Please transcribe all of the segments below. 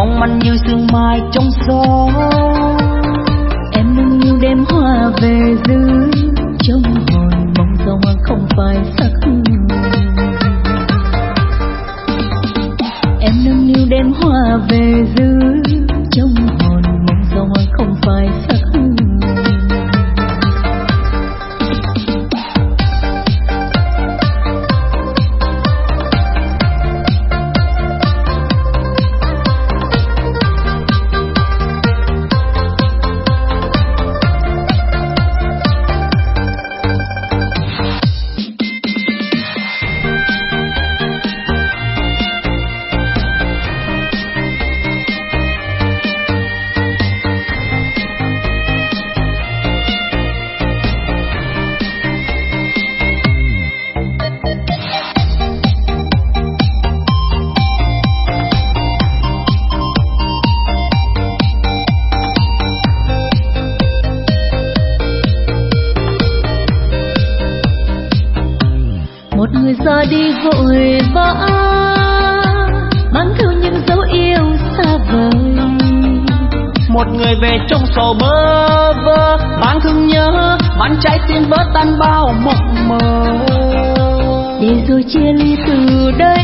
mong manh như sương mai trong gió. Em nâng niu đêm hoa về dưới trong hồn mong sao hoa không phải sắc hương. Em nâng niu đêm hoa về dưới trong hồn mong sao hoa không phải sắc hương. Ra đi vội vã mang theo những dấu yêu xa vời. Một người về trong sầu bơ vơ mang thương nhớ mang trái tim vỡ tan bao mộng mơ. Để rồi chia ly từ đây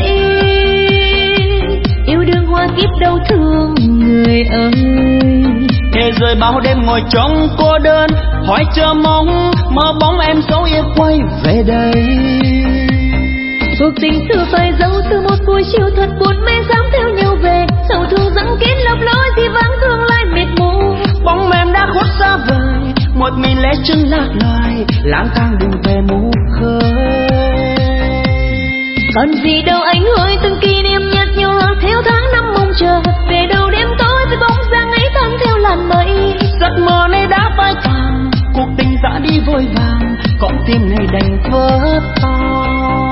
yêu đương hoa kiếp đau thương người ơi. Để rời bao đêm ngồi trong cô đơn hỏi chờ mong mơ bóng em dấu yêu quay về đây. Cuộc tình xưa phải dấu từ một buổi chiều thật buồn mê dám theo nhau về. Sầu thương răng kín lấp lối thì vắng thương lại mịt mù. Bóng em đã khuất xa vời một mình lẻ chân lạc loài lang thang đường về mù khơi. Còn gì đâu anh ơi từng kỷ niệm nhạt nhòa theo tháng năm mong chờ. Về đâu đêm tối với bóng dáng ấy tan theo làn mây. Giấc mơ này đã phai tàn cuộc tình đã đi vội vàng con tim này đành vỡ tan.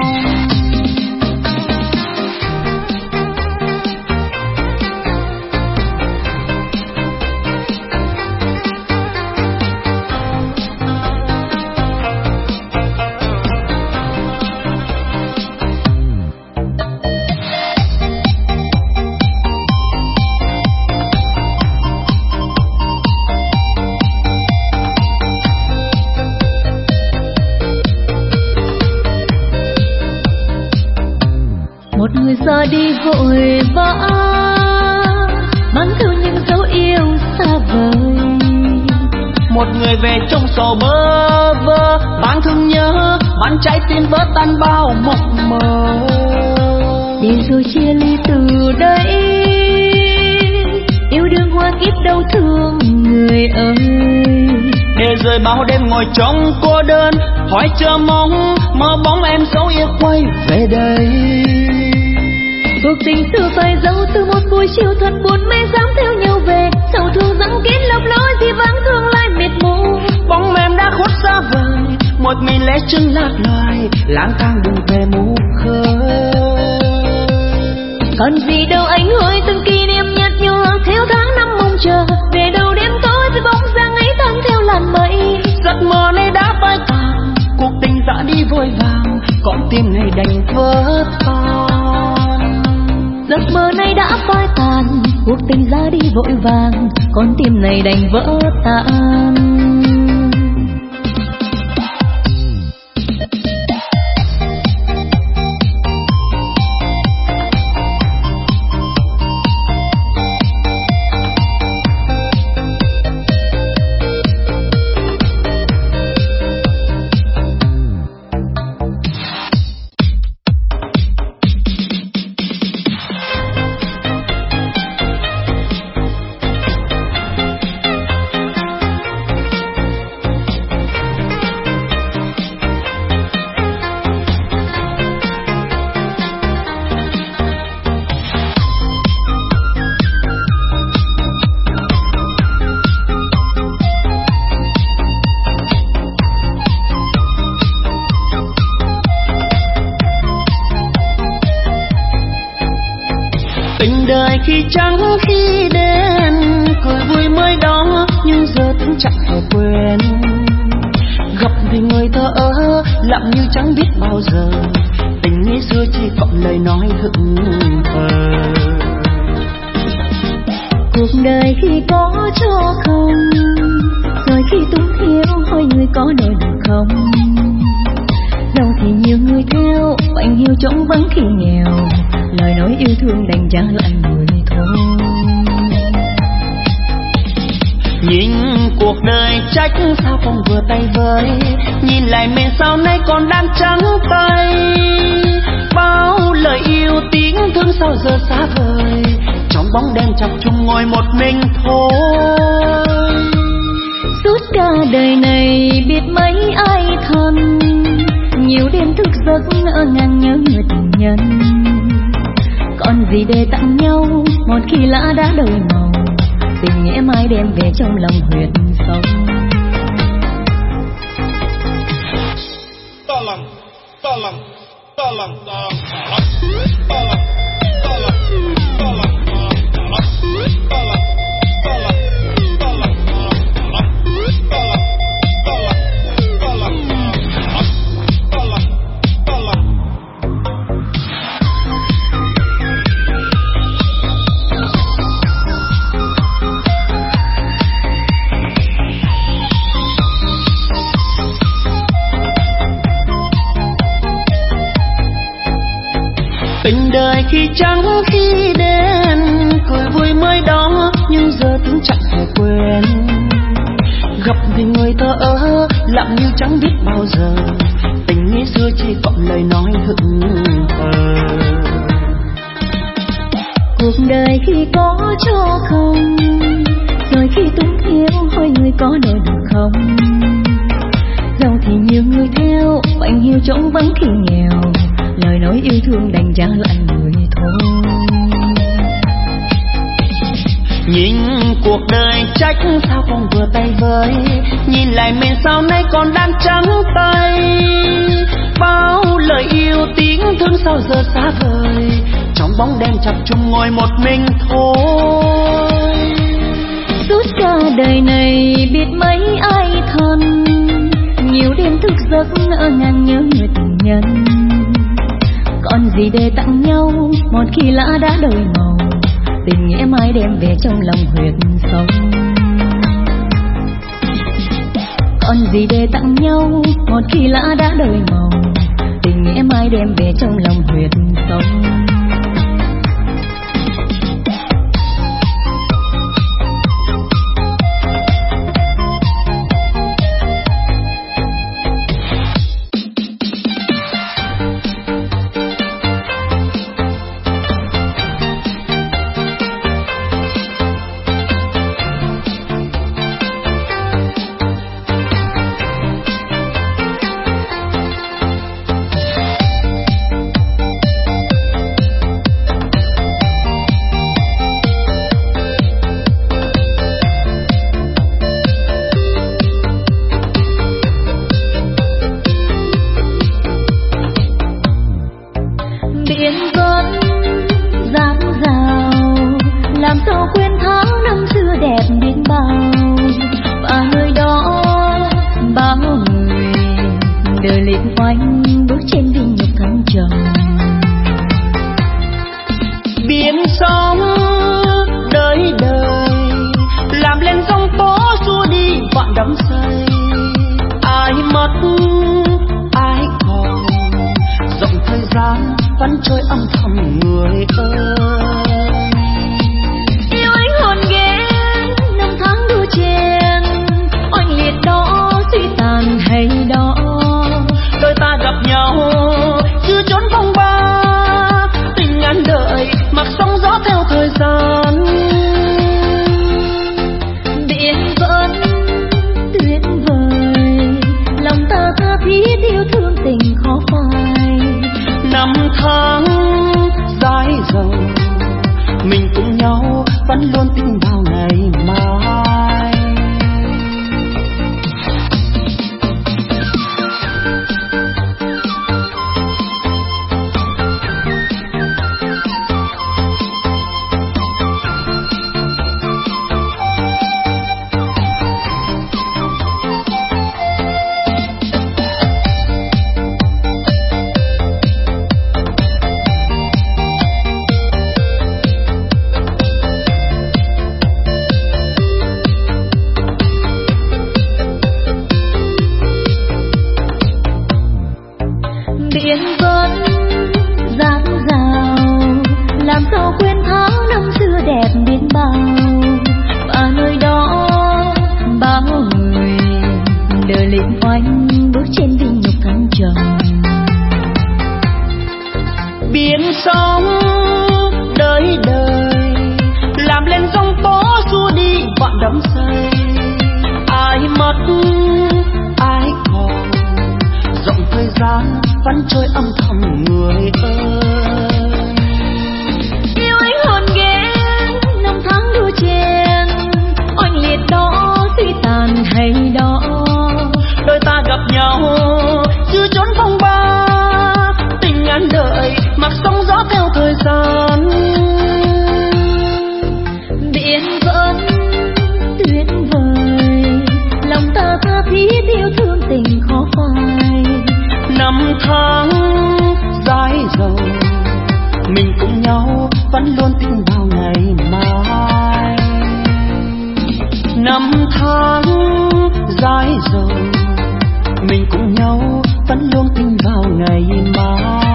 Ra đi vội vã mang theo những dấu yêu xa vời. Một người về trong sầu bơ vơ mang thương nhớ mang trái tim vỡ tan bao mộng mơ. Để rồi chia ly từ đây yêu đương hoa kiếp đau thương người ơi. Để rời bao đêm ngồi trong cô đơn hỏi chờ mong mơ bóng em dấu yêu quay về đây. Cuộc tình xưa phải dấu từ một buổi chiều thật buồn mê dám theo nhau về. Sầu thương răng kín lấp lối thì vắng thương lại mịt mù. Bóng em đã khuất xa vời một mình lẻ chân lạc loài lang thang đường về mù khơi. Còn gì đâu anh ơi từng kỷ niệm nhạt nhòa theo tháng năm mong chờ. Về đâu đêm tối với bóng dáng ấy tan theo làn mây. Giấc mơ này đã phai tàn cuộc tình đã đi vội vàng con tim này đành vỡ tan. Giấc mơ này đã phai tàn cuộc tình ra đi vội vàng con tim này đành vỡ tan. Đời khi trắng khi đen cười vui mới đó nhưng giờ cũng chẳng thể quên. Gặp thì người thơ ơ lặng như chẳng biết bao giờ tình ngày xưa chỉ còn lời nói hững hờ. đời khi có cho không, rồi khi túng thiếu hỏi người có đổi được không. Đâu thì nhiều người theo quạnh hiu trống vắng khi nghèo, lời nói yêu thương đành trả lại người thôi. Nhìn cuộc đời trách sao không vừa tay với, nhìn lại mình sau này còn đang trắng tay. Bao lời yêu tiếng thương sao giờ xa vời, trong bóng đêm chập chung ngồi một mình thôi. Suốt cả đời này biết mấy ai thân, nhiều đêm thức giấc ngỡ ngàng nhớ người tình nhân. Còn gì để tặng nhau một khi lã đã đổi màu, tình nghĩa mai đem về trong lòng huyệt sâu. Tình đời khi trắng khi đen, cười vui mới đó nhưng giờ cũng chẳng thể quên. Gặp thì người thơ ơ lặng như chẳng biết bao giờ, tình nghĩa xưa chỉ còn lời nói hững hờ. Cuộc đời khi có cho không, rồi khi túng thiếu hỏi người có đổi được không. Dẫu thì nhiều người theo quạnh hiu trống vắng khi nghèo, lời nói yêu thương đành trả lại người thôi. Nhìn cuộc đời trách sao không vừa tay với, nhìn lại mình sau này còn đang trắng tay. Bao lời yêu tiếng thương sao giờ xa vời, trong bóng đêm chập chung ngồi một mình thôi. Suốt cả đời này biết mấy ai thân, nhiều đêm thức giấc ngỡ ngàng nhớ người tình nhân. Còn gì để tặng nhau một khi lã đã đổi màu, tình nghĩa mai đem về trong lòng huyệt sâu. Còn gì để tặng nhau một khi lã đã đổi màu, tình nghĩa mai đem về trong lòng huyệt sâu. Năm tháng dài dòng cùng nhau vẫn luôn tin vào ngày mai. Năm tháng dài rồi mình cùng nhau vẫn luôn tin vào ngày mai.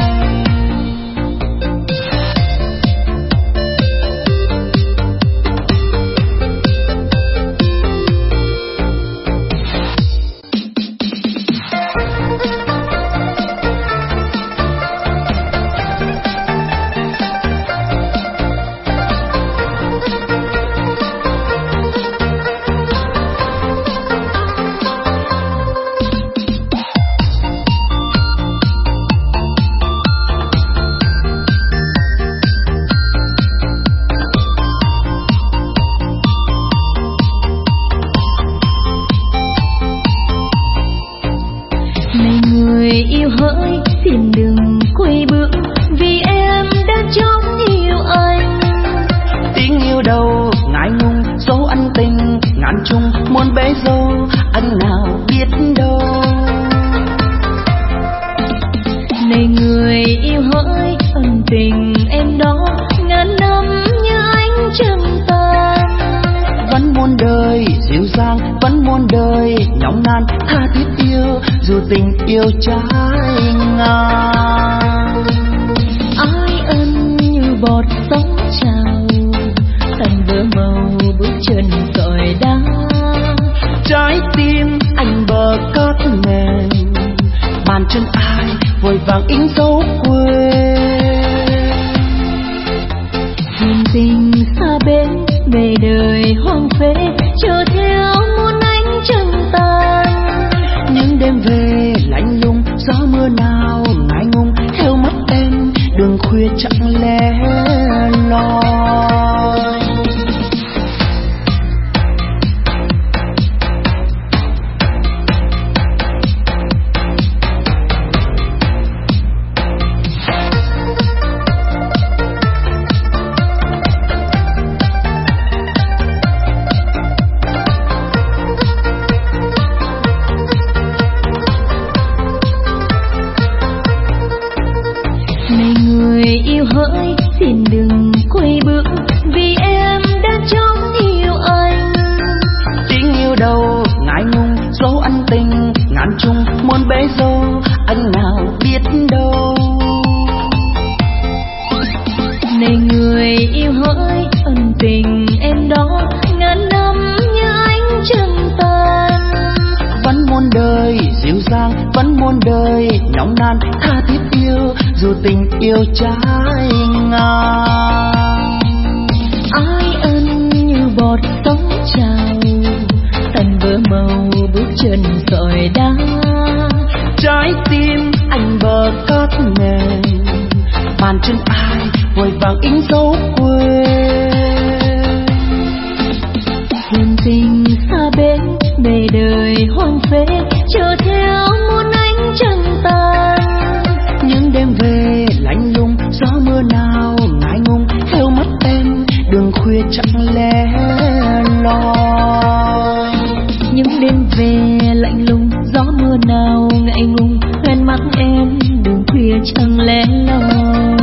Yêu trái ngang ai ân như bọt sóng trào thành vỡ màu bước chân cội đá. Trái tim anh bờ cát mềm bàn chân ai vội vàng in dấu quê. Duyên tình xa bên về đời hoang phế chờ theo muôn ánh trăng tan. Những đêm về lạnh lùng gió mưa nào ngại ngùng theo mắt em đường khuya chẳng lẽ loi. Yêu trái ngang ai ân như bọt sóng trào thành vỡ màu bước chân cội đá. Trái tim anh bờ cát mềm bàn chân ai vội vàng in dấu quê. Duyên tình xa bên bề đời hoang phế chờ theo muôn ánh trăng tan. Những đêm về lạnh lùng gió mưa nào ngại ngùng theo mắt em đường khuya chẳng lẽ loi. Những đêm về lạnh lùng gió mưa nào ngại ngùng quen mắt em đường khuya chẳng lẽ loi.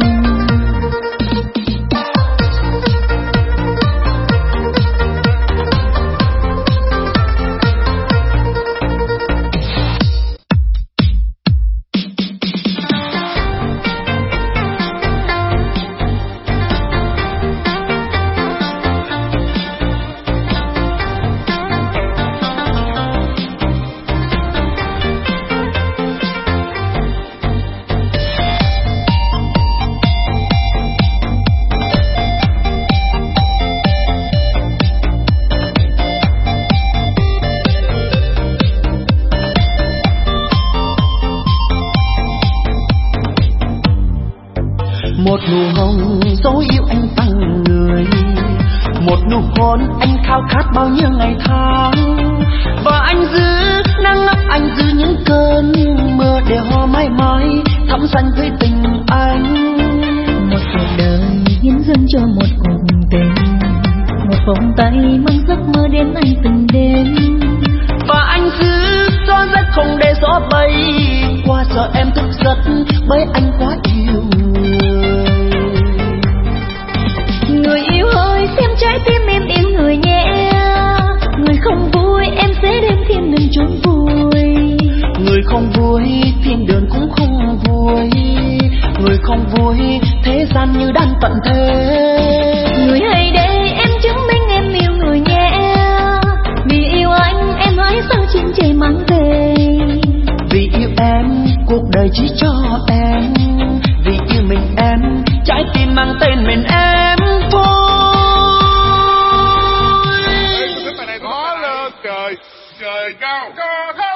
Một nụ hồng dấu yêu anh tặng người, một nụ hôn anh khao khát bao nhiêu ngày tháng. Và anh giữ nắng ấm, anh giữ những cơn mưa để hoa mãi mãi thắm xanh với tình anh. Một cuộc đời hiến dâng cho một cuộc tình, một vòng tay mang giấc mơ đến anh từng đêm. Và anh giữ gió rét không để gió bay qua, sợ em thức giấc bởi anh quá yêu người. như đang tận thế. Người hãy để em chứng minh em yêu người nhé. Vì yêu anh em hãy sao chim trời mang về. Vì yêu em cuộc đời chỉ cho em. Vì yêu mình em trái tim mang tên mình em thôi. Cái bài này khó lên trời trời cao cao.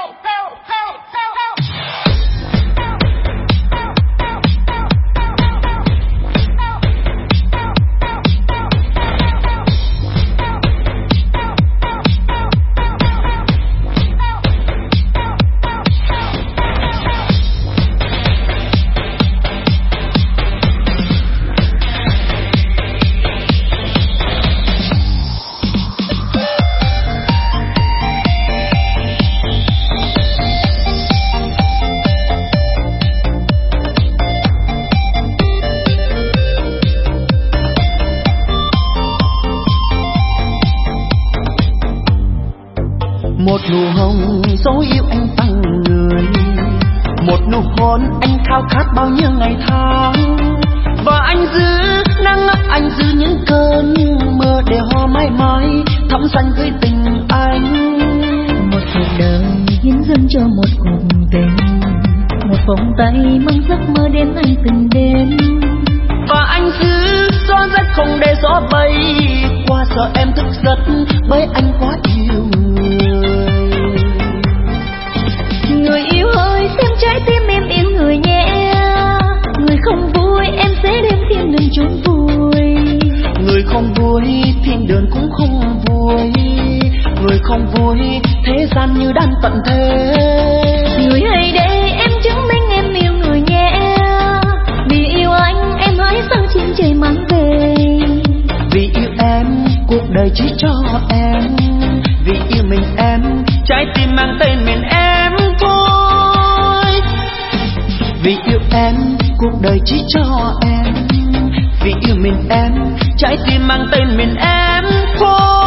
Một nụ hồng dấu yêu anh tặng người. Một nụ hôn anh khao khát bao nhiêu ngày tháng. Và anh giữ nắng ấp, anh giữ những cơn mưa để hoa mãi mãi thắm xanh với tình anh. Một cuộc đời hiến dâng cho một cuộc tình. Một vòng tay mang giấc mơ đến anh từng đêm. Và anh giữ gió rét không để gió bay qua, sợ em thức giấc bởi anh quá yêu người. Người yêu ơi xem trái tim em yêu người nhé. Người không vui em sẽ đem thiên đường chốn vui. Người không vui thiên đường cũng không vui. Người không vui thế gian như đang tận thế. Người hãy để em chứng minh em yêu người nhé. Vì yêu anh em hãy sao chim trời mang về. Vì yêu em cuộc đời chỉ cho em. Vì yêu mình em trái tim mang tên mình em thôi. Vì yêu em cuộc đời chỉ cho em. Vì yêu mình em trái tim mang tên mình em thôi.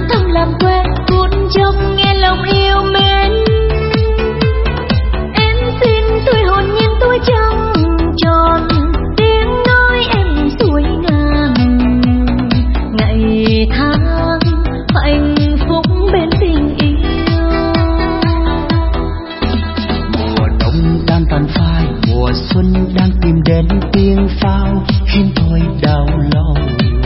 thầm làm quen phút chốc nghe lòng yêu mến. Em xin tuổi hồn nhiên tuổi trăng tròn, tiếng nói em xuôi ngang ngày tháng hạnh phúc bên tình yêu. Mùa đông đang tàn phai, mùa xuân đang tìm đến tiếng pháo khiến tôi đau lòng.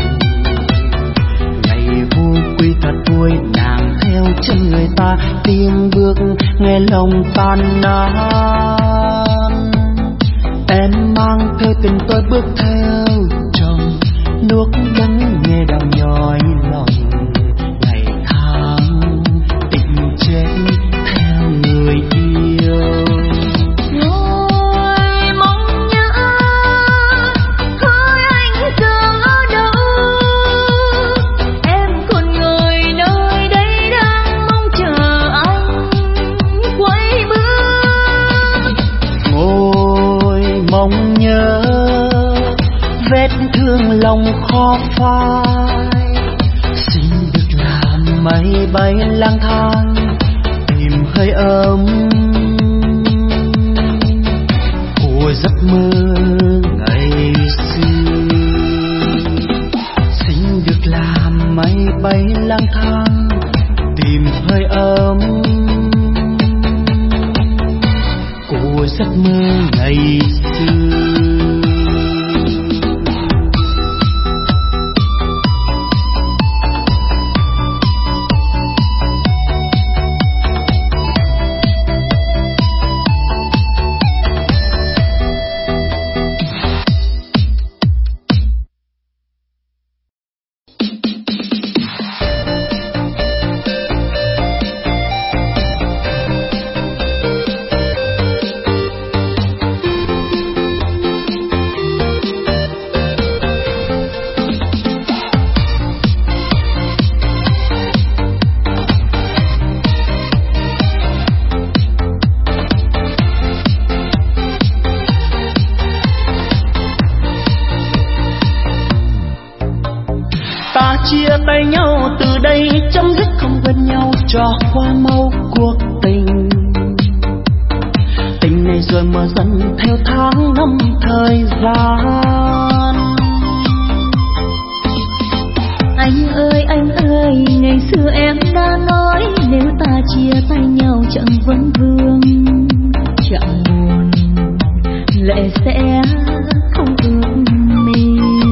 Ngày vô quy thật vui, nàng theo chân người ta tiếng bước nghe lòng tan nát. Em mang theo tình tôi bước theo chồng, nuốt đắng nghe đau nhói lòng. Ngày tháng tình chết theo người yêu. Ôi mong nhớ hỡi anh dường ở đâu, em còn ngồi nơi đây đang mong chờ anh quay bước. Ngồi mong nhớ vết thương lòng khó phai, xin được làm mây bay lang thang tìm hơi ấm của giấc mơ ngày xưa. Xin được làm mây bay lang thang tìm hơi ấm của giấc mơ ngày xưa. Chia tay nhau từ đây chấm dứt không quên nhau cho qua mau cuộc tình. Tình này rồi mờ dần theo tháng năm thời gian. Anh ơi ngày xưa em đã nói nếu ta chia tay nhau chẳng vấn vương chẳng buồn lệ sẽ không ướt mi.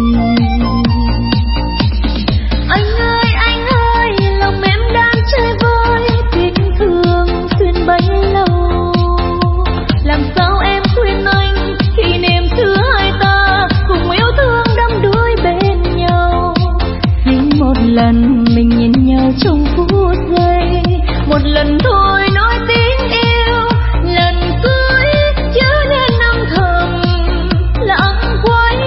Anh ơi lòng em đang chơi vơi tình thương xuyên bấy lâu. Làm sao em khuyên anh khi niềm xưa hai ta cùng yêu thương đắm đuối bên nhau. Hãy một lần mình nhìn nhau trong phút giây, một lần thôi nói tiếng yêu. Lần cưới chớ nên âm thầm lãng quay.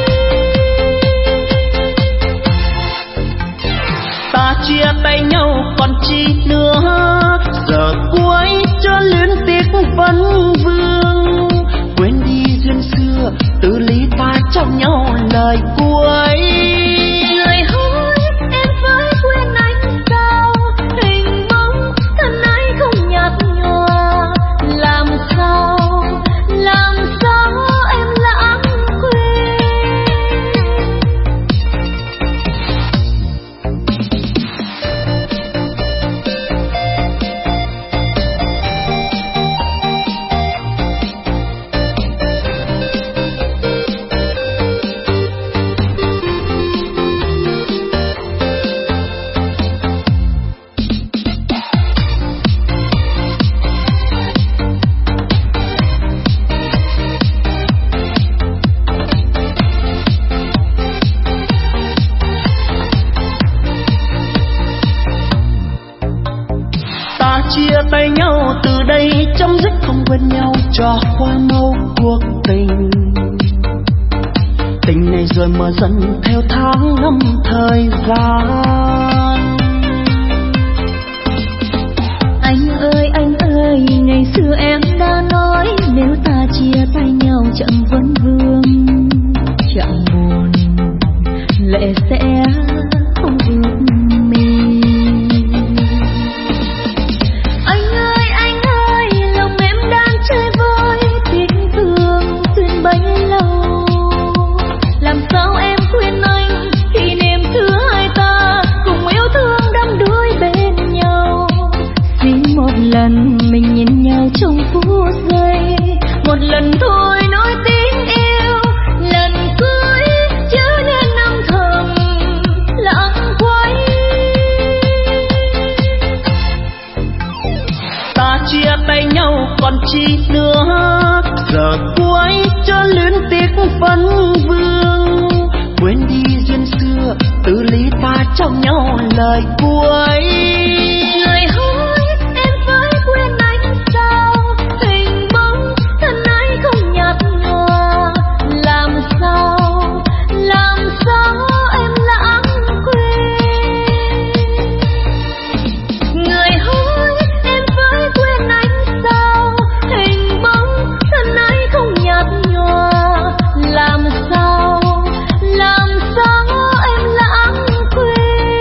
Ta chia tay nhau còn chi nữa, giờ cuối cho luyến tiếc vấn vương. Quên đi duyên xưa từ ly ta trong nhau lời cuối. Người hối em phải quên anh sao, hình bóng thân ấy không nhạt nhòa. Làm sao em lãng quên. Chia tay nhau từ đây chấm dứt không quên nhau cho qua mau cuộc tình. Tình này rồi mờ dần theo tháng năm thời gian. Anh ơi ngày xưa em đã nói nếu ta chia tay nhau chẳng vấn vương chẳng buồn lệ sẽ không ướt mi. nhau còn chi nữa, giờ cuối cho luyến tiếc vấn vương. Quên đi duyên xưa từ ly ta trao nhau lời cuối. Người hỡi em với quên anh sao, hình bóng thân ấy không nhạt nhòa. Làm sao em lãng quên. Người hỡi em với quên anh sao, hình bóng thân ấy không nhạt nhòa. Làm sao em lãng quên.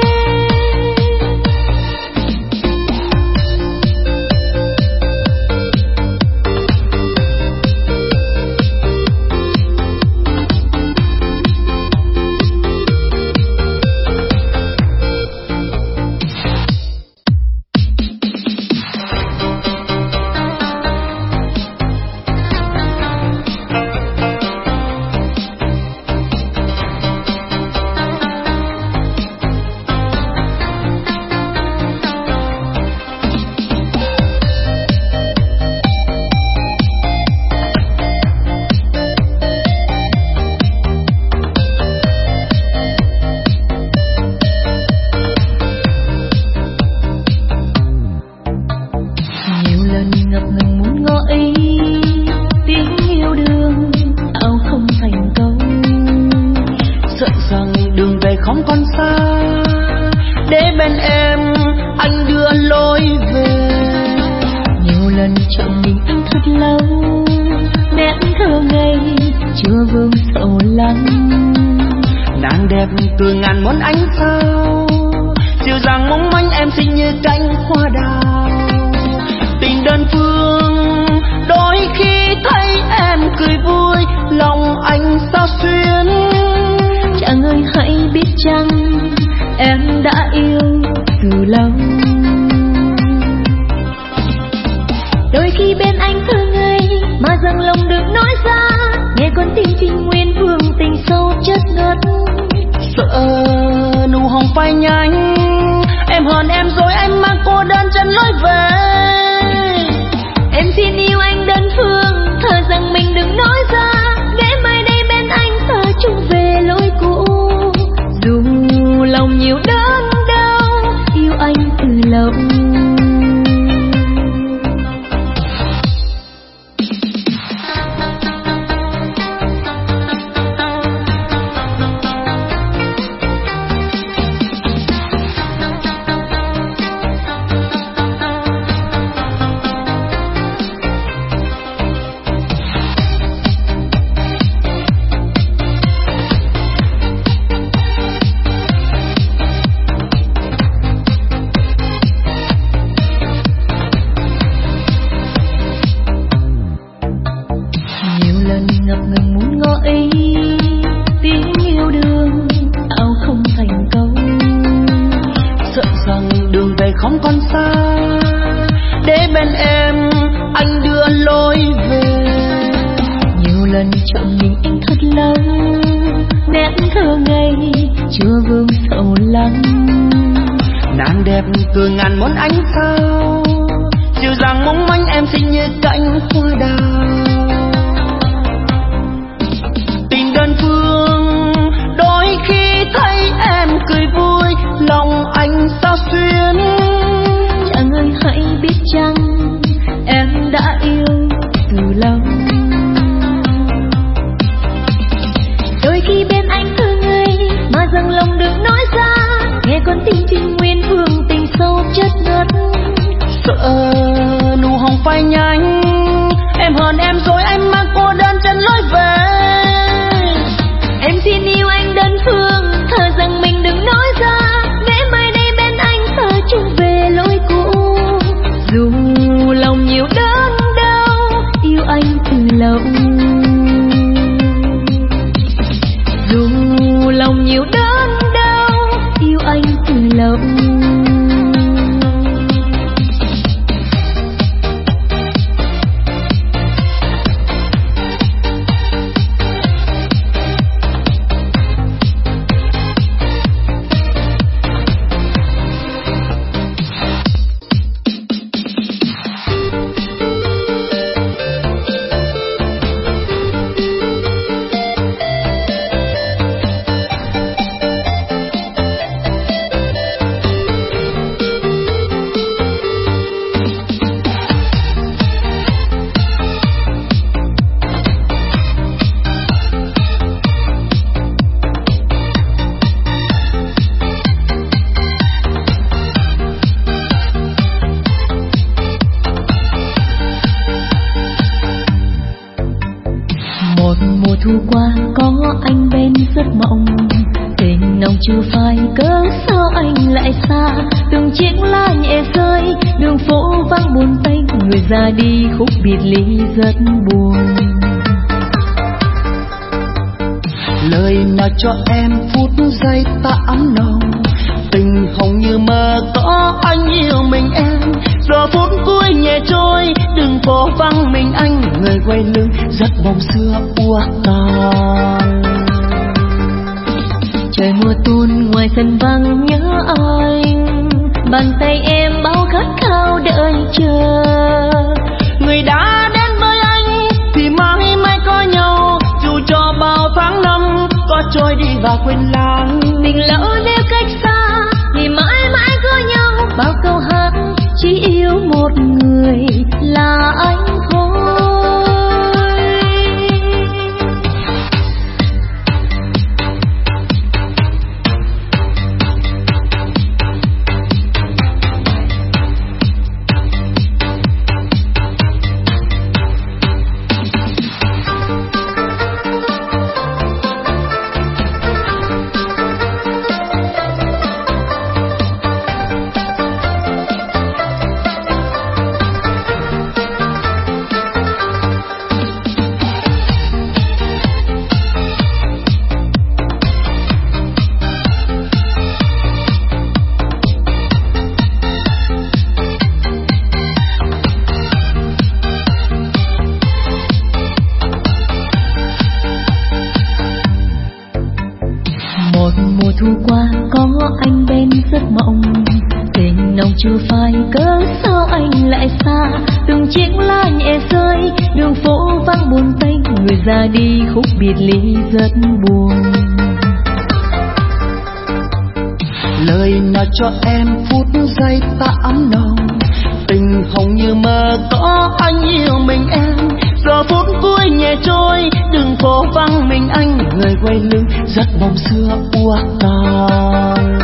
Không còn xa để bên em anh đưa lối về. Nhiều lần chọn mình anh thật lâu, nét thơ ngây chưa vương sầu lắng. Nàng đẹp từ ngàn muôn ánh sao, dịu dàng mong manh em xinh như cánh hoa đào. Tình đơn phương đôi khi thấy em cười vui, lòng anh sao xuyến. Chàng ơi hãy biết chăng em đã yêu từ lâu. Đôi khi bên anh thơ ngây mà rằng lòng được nói ra, nghe con tim trình nguyên vương tình sâu chất ngất. Sợ nụ hồng phai nhanh, em hờn em rồi em mang cô đơn chân lối về. Em xin yêu anh đơn phương, thờ rằng mình đừng nói ra, để mai đây bên anh ta chung về lối cũ. Dù lòng nhiều đớn đau, yêu anh từ lâu. Không còn xa để bên em anh đưa lối về. Nhiều lần chọn mình anh thật lâu, nét thơ ngây chưa vương sầu lắng. Nàng đẹp từ ngàn muôn ánh sao, dịu dàng mong manh em xinh như cánh hoa đào. Tình đơn phương đôi khi thấy em cười vui, lòng anh sao xuyến. Chàng ơi hãy biết chăng em đã yêu từ lâu. Đôi khi bên anh thơ ngây mà rằng lòng được nói ra, nghe con tim trình nguyên vương tình sâu chất ngất. Sợ nụ hồng phai nhanh, em hờn em rồi em mang cô đơn chân lối về. Em xin yêu anh đơn phương, thờ rằng mình đừng nói ra, để mai đây bên anh ta chung về lối cũ. Dù lòng nhiều đớn đau, yêu anh từ lâu. Dù lòng nhiều đớn đau, yêu anh từ lâu. thu qua có anh bên giấc mộng, tình nồng chưa phai cớ sao anh lại xa. Từng chiếc lá nhẹ rơi đường phố vắng buồn tênh, người ra đi khúc biệt ly rất buồn. Lời nào cho em phút giây ta ấm nồng, tình không như mơ có anh yêu mình em. Giờ phút cuối nhẹ trôi đường phố vắng mình anh, người quay lưng rất mong xưa uất tàn. Trời mùa tuôn ngoài sân vắng nhớ anh, bàn tay em bao khát khao đợi chờ. Người đã đến với anh thì mãi mãi có nhau, dù cho bao tháng năm có trôi đi và quên lãng. Tình lỡ nếu cách xa thì mãi mãi có nhau, bao câu hát chỉ yêu một người là anh thôi. Chưa phai cớ sao anh lại xa. Từng chiếc lá nhẹ rơi đường phố vắng buồn tênh, người ra đi khúc biệt ly rất buồn. Lời nào cho em phút giây ta ấm nồng, tình không như mơ có anh yêu mình em. Giờ phút cuối nhẹ trôi đường phố vắng mình anh, người quay lưng rất mong xưa uất tàn.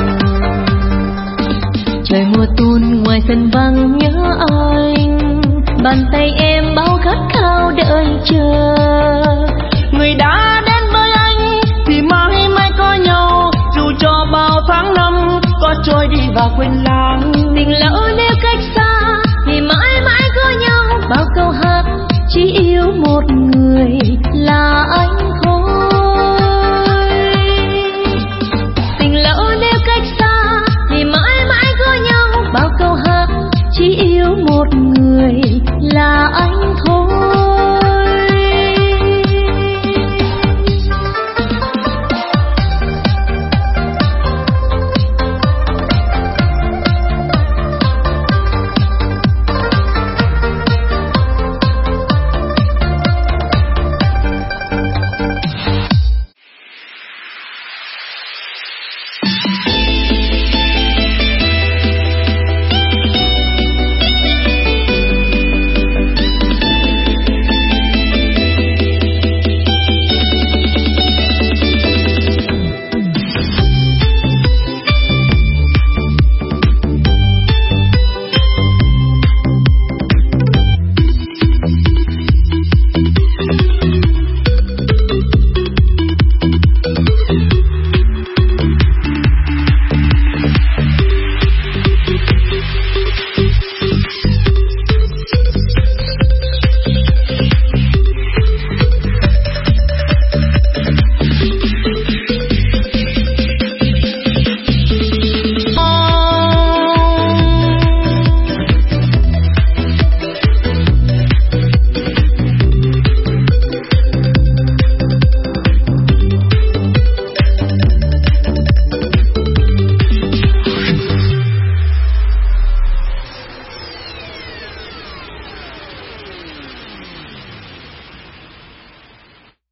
Trời mùa tuôn ngoài sân vắng nhớ anh, bàn tay em bao khát khao đợi chờ. Người đã đến với anh thì mãi mãi có nhau, dù cho bao tháng năm có trôi đi và quên lãng. Tình lỡ nếu